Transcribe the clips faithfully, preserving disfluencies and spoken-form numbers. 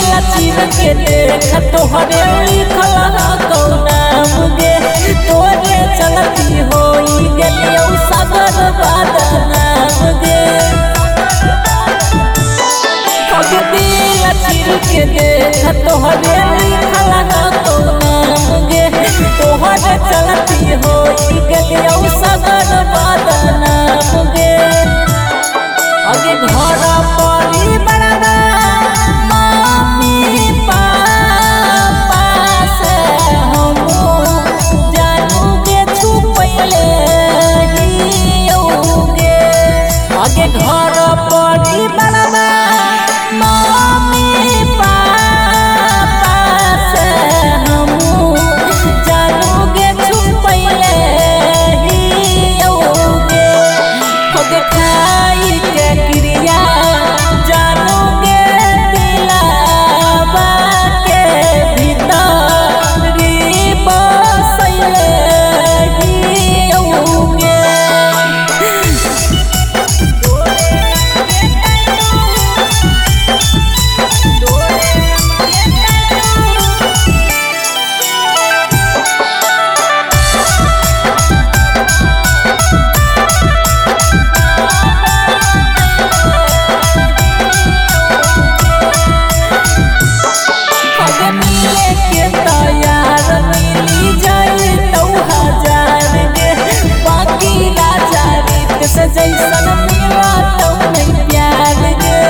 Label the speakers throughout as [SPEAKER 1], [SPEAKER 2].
[SPEAKER 1] दिल चीर के देख तोहरे लिखल हकौ नाम गे तोरे चलती होई गेलियौ सगर बदनाम गे दिल चीर के देख तोहरे लिखल हकौ नाम गे तोहरे चलती होई गेलियौ सगर बदनाम गे अगे घर परिवार मम्मी पापा से हम जानू के छुपैले हियौगे अगे घर परिवार मम्मी पापा से हम जानू के छुपैले हियौगे अगे खाई के क्रिया जानोगे दिलावा के भीतरी बसैले हियौगे मिले के तैयार मिली जाई तो हजार गे बाकी राजा रीत से जैसन मिला तो नहीं प्यार गे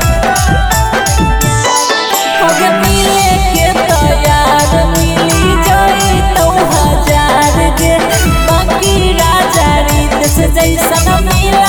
[SPEAKER 1] अगे मिले के तैयार मिली जाई तो हजार गे बाकी राजा रीत से जैसन मिला